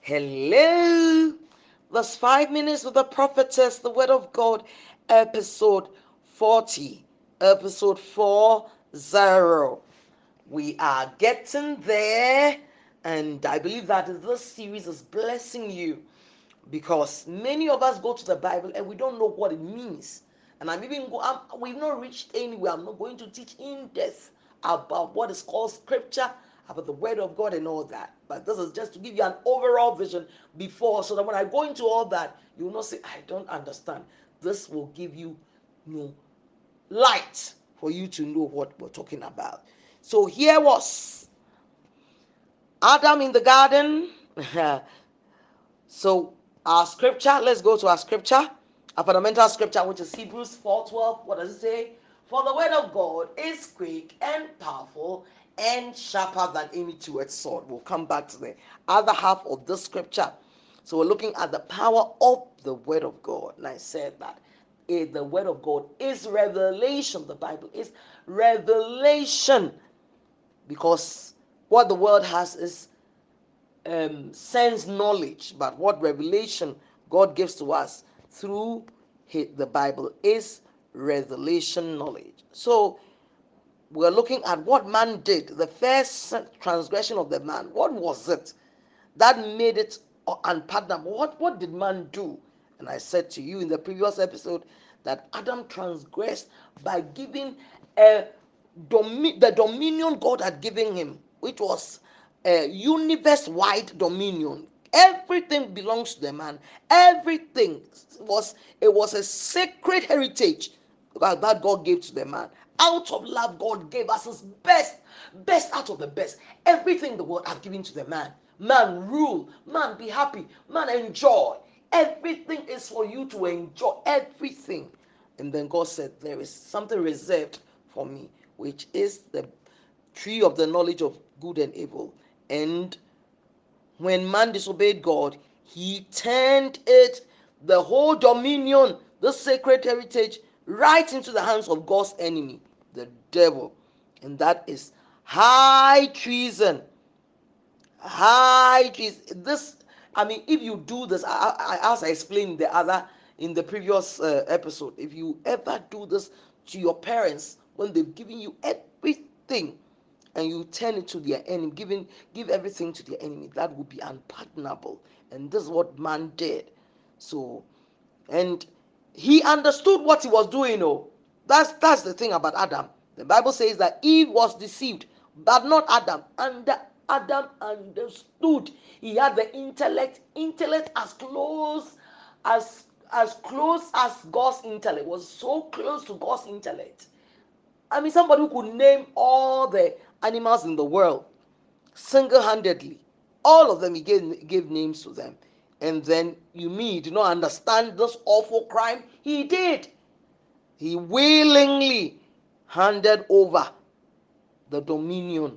Hello. That's 5 minutes with the prophetess, the word of God, episode 40, episode 40. We are getting there, and I believe that this series is blessing you because many of us go to the Bible and we don't know what it means. And we've not reached anywhere. I'm not going to teach in depth about what is called scripture, about the word of God and all that. But this is just to give you an overall vision before, so that when I go into all that, you will not say, I don't understand. This will give you, you know, light for you to know what we're talking about. So here was Adam in the garden. So our scripture, let's go to our scripture, our fundamental scripture, which is Hebrews 4:12. What does it say? For the word of God is quick and powerful and sharper than any two-edged sword. We'll come back to the other half of this scripture. So we're looking at the power of the word of God. And I said that the word of God is revelation. The Bible is revelation, because what the world has is sense knowledge, but what revelation God gives to us through the Bible is revelation knowledge. So we're looking at what man did, the first transgression of the man. What was it that made it unpardonable? What did man do? And I said to you in the previous episode that Adam transgressed by giving the dominion God had given him, which was a universe-wide dominion. Everything belongs to the man. Everything was a sacred heritage that God gave to the man. Out of love, God gave us his best out of the best. Everything the world has given to the man. Man, rule. Man, be happy. Man, enjoy. Everything is for you to enjoy. Everything. And then God said, there is something reserved for me, which is the tree of the knowledge of good and evil. And when man disobeyed God, he turned it, the whole dominion, the sacred heritage, right into the hands of God's enemy, the devil. And that is high treason. High treason. This, I mean, if you do this, as I explained in the previous episode, if you ever do this to your parents when they've given you everything, and you turn it to their enemy, give everything to their enemy, that would be unpardonable. And this is what man did. So, and he understood what he was doing. Oh, that's the thing about Adam. The Bible says that Eve was deceived, but not Adam. And Adam understood. He had the intellect as close as God's intellect, was so close to God's intellect. I mean, somebody who could name all the animals in the world single-handedly. All of them, he gave names to them. And then he did not understand this awful crime. He did. He willingly handed over the dominion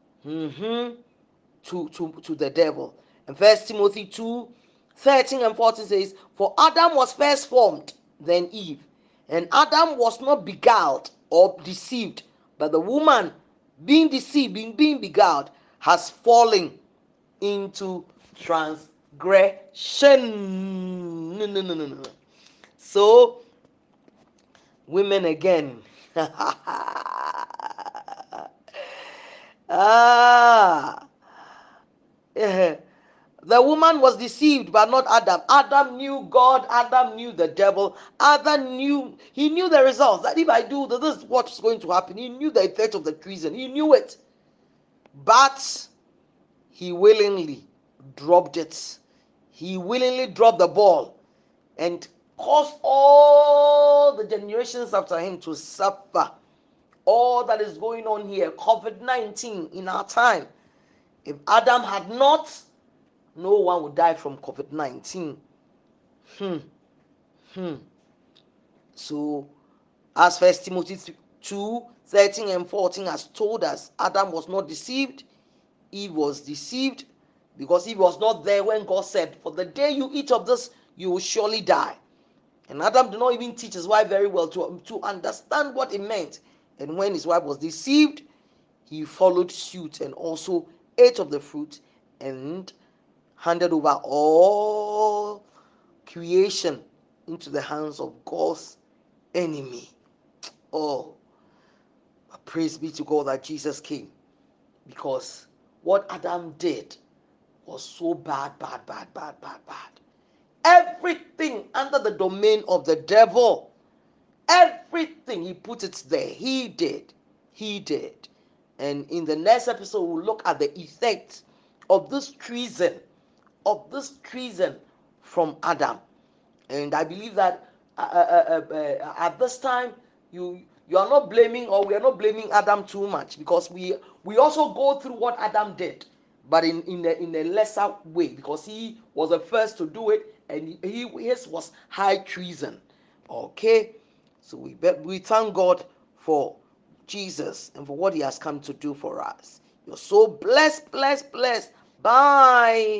to the devil. And 1 Timothy 2:13 and 14 says, for Adam was first formed, then Eve. And Adam was not beguiled or deceived, but the woman, being deceived, being beguiled, has fallen into transgression. No, no, no, no, no. So, women again. ah. The woman was deceived, but not Adam. Adam knew God. Adam knew the devil. He knew the results. That if I do this is what's going to happen. He knew the effect of the treason. He knew it. But he willingly dropped it. He willingly dropped the ball and caused all the generations after him to suffer. All that is going on here, COVID-19 in our time. If Adam had not, no one would die from COVID-19. So, as 1 Timothy 2:13 and 14 has told us, Adam was not deceived. Eve was deceived because Eve was not there when God said, for the day you eat of this, you will surely die. And Adam did not even teach his wife very well to understand what it meant. And when his wife was deceived, he followed suit and also ate of the fruit and handed over all creation into the hands of God's enemy. Oh, praise be to God that Jesus came, because what Adam did was so bad, bad, bad, bad, bad, bad. Everything under the domain of the devil, everything he put it there, he did. He did. And in the next episode, we'll look at the effects of this treason from Adam. And I believe that at this time, you are not blaming, or we are not blaming Adam too much, because we also go through what Adam did, but in a lesser way, because he was the first to do it, and his was high treason. Okay, so we thank God for Jesus and for what he has come to do for us. You're so blessed, blessed, blessed. Bye.